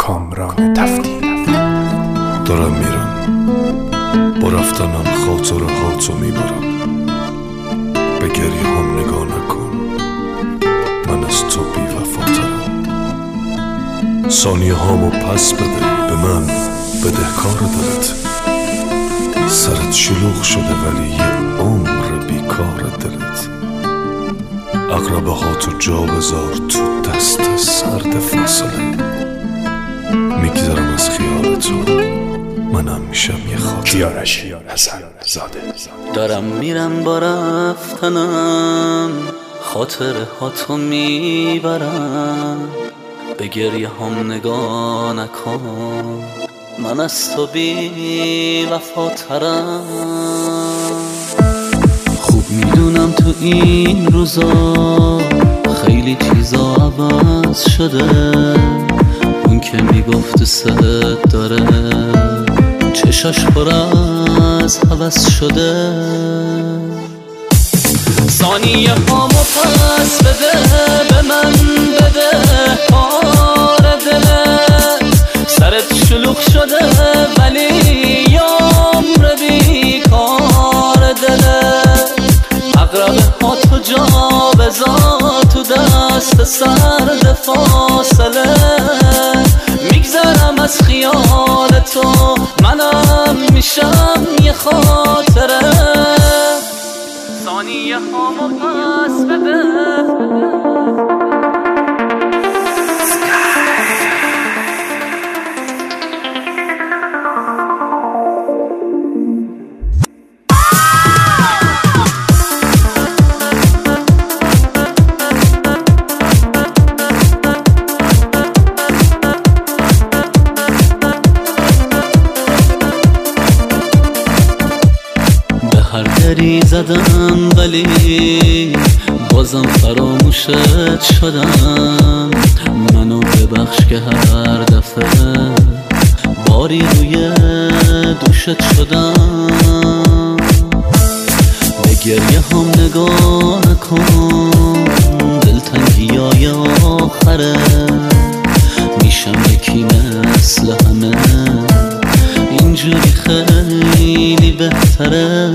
کامران تفتی. دارم میرم، با رفتنم خاطرهاتو میبرم. به گریه هم نگاه نکن، من از تو بی‌وفاترم. ثانیه هامو پس بده، به من بدهکار دلت. سرت شلوغ شده ولی یه عمر بیکار دلت. عقربه هاتو جا بذار تو دست سرد فاصله. میگذرم از خیال تو، منم میشم یه خاطر. کیارش حسن زاده. دارم میرم با رفتنم، خاطره هاتو میبرم. به گریه هم نگاه نکن، من از تو بی وفاترم. خوب میدونم تو این روزا خیلی چیزا عوض شده. اون که میگفت دوست داره چشاش پر از هوس شده. ثانیه هامو پس بده، به من بده کار دلت. سرت شلوغ شده ولی یامر بیکار دلت. عقربه هاتو جا بذار تو دست سرد فاصله. میگذرم از خیال تو، منم میشم یه خاطره. ثانیه هامو پس بده. هر دری زدم ولی بازم فراموشت شدم. منو ببخش که هر دفعه باری روی دوشت شدم. به گریه هم نگاه نکن، دلتنگیای آخره. میشم یکی مثل همه، اینجوری خیلی بهتره.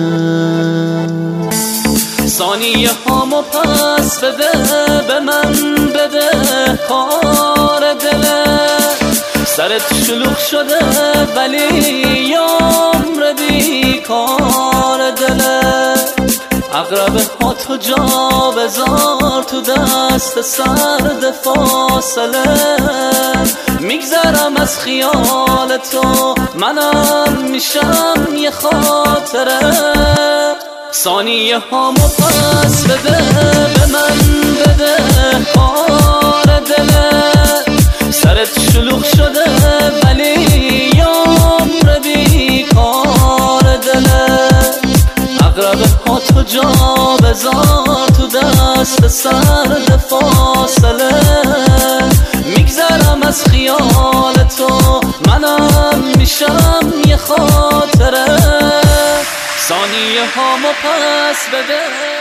ثانیه هامو پس بده، به من بده کار دلت. سرت شلوغ شده ولی یامر بیکار دلت. عقربه هاتو جا بذار تو دست سرد فاصله. میگذرم از خیال تو، منم میشم یه خاطره. ثانیه هامو پس بده، به من بده کار دلت. سرت شلوغ شده ولی یامر بیکار دلت. عقربه هاتو جا بذار تو دست سرد فاصله. میگذرم از خیال تو، منم میشم یه خاطره. ثانیه هامو پس بده.